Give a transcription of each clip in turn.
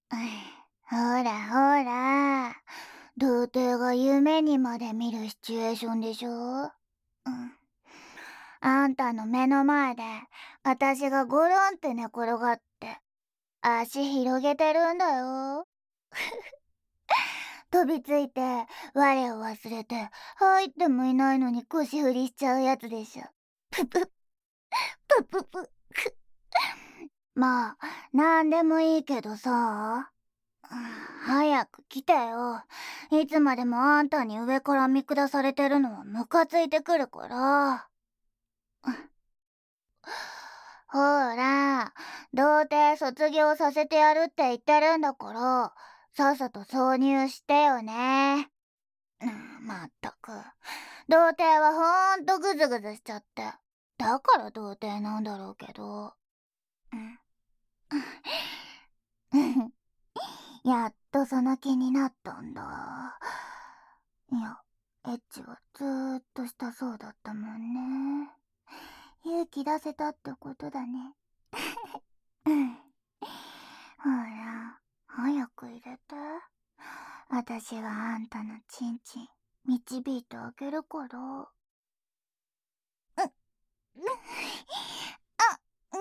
ほらほら、童貞が夢にまで見るシチュエーションでしょ。あんたの目の前で私がゴロンって寝転がって足広げてるんだよ。飛びついて我を忘れて入ってもいないのに腰振りしちゃうやつでしょ。プププププ。まあなんでもいいけどさ、早く来てよ。いつまでもあんたに上から見下されてるのはムカついてくるから。ほら、童貞卒業させてやるって言ってるんだから、さっさと挿入してよね。まったく。童貞はほんとグズグズしちゃって。だから童貞なんだろうけど。やっとその気になったんだ。いや、エッチはずーっとしたそうだったもんね。勇気出せたってことだね。ほら、早く入れて。私があんたのチンチン導いてあげるから。あ、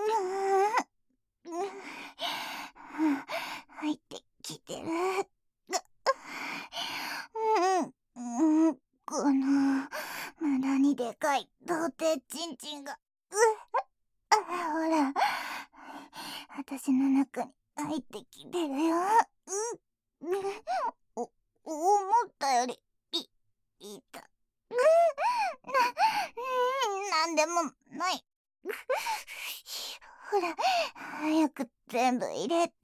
入ってきてる。この無駄にでかい童貞チンチンが、ほら、私の中に入ってきてるよ。お、思ったより、いた。なんでもない。ほら、早く全部入れて。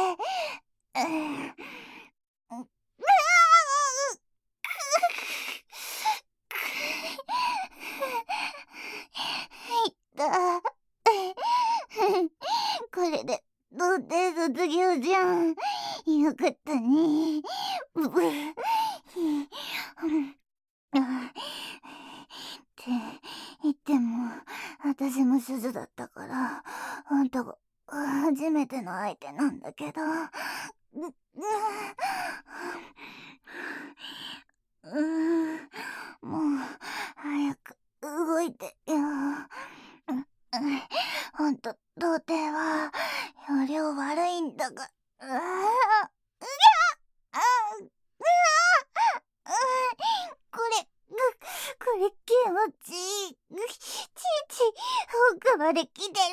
いったこれで童貞卒業じゃん。よかったね。ブブって言っても私も主女だったからあんたが初めての相手なんだけど。もう早く動いてよ。ほんと童貞は容量悪いんだが。これ、これ気持ちいい。奥まで来てる。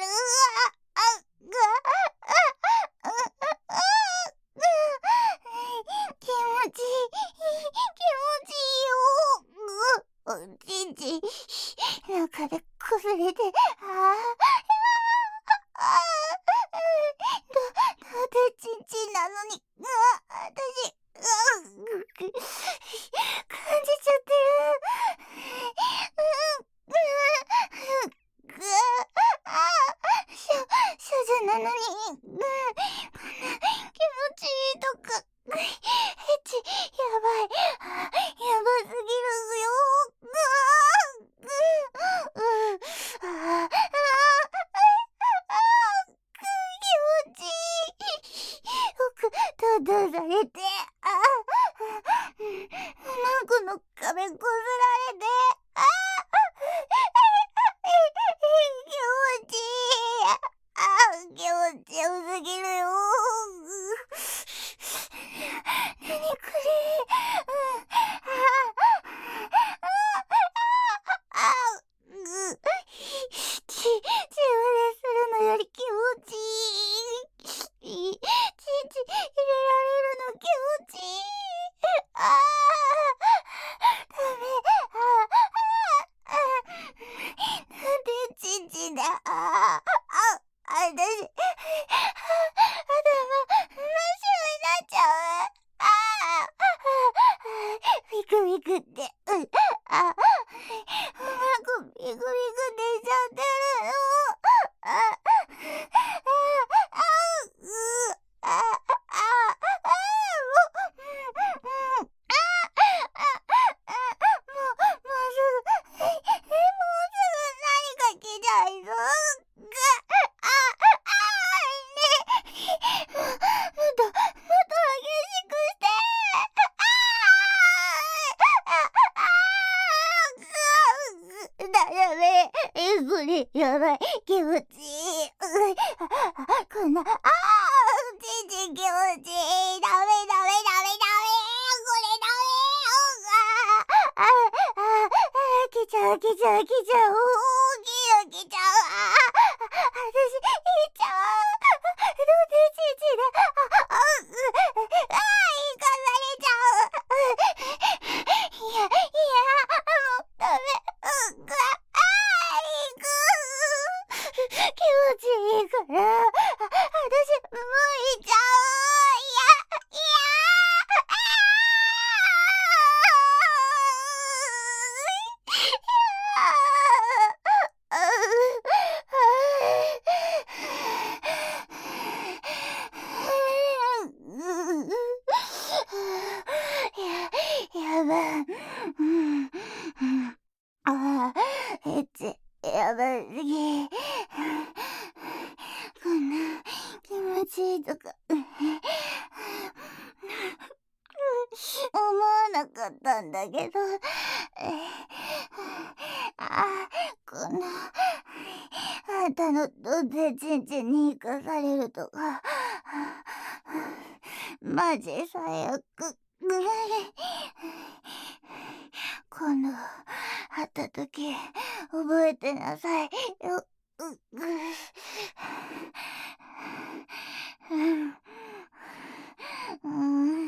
気持ちいい。気持ちいいよ。ちんちん、中で崩れて、だってちんちんなのに、私、感じちゃってる。少女なのに、こんな気持ちいいとか、エッチ、やばい、やばすぎるよ。気持ちいい。奥、とどされて、この壁こすられて、気持ちいい。気持ちよすぎるよ。なにこれ。血割れするのより気持ちいい。ちんちん入れられるの気持ちいい。ダメ。なんでちんちんだ。私、頭、真っ白になっちゃう。ビクビクって、あ、おなかビクビク出ちゃってるの。あ、あ、う、あ、もうすぐ何か来ちゃいそう。あ、ね、もっと焼きちゃう、大きい焼きちゃう。私、いっちゃう。どうでちちで、イカされちゃう。いや、もうダメ。気持ちいいから、私、もういっちゃう。いや、やばい。やばすぎ。こんな気持ちいいとか思わなかったんだけど、こんなあんたのどでちんちんに生かされるとか、マジ最悪。今度会った時覚えてなさいよ。うん。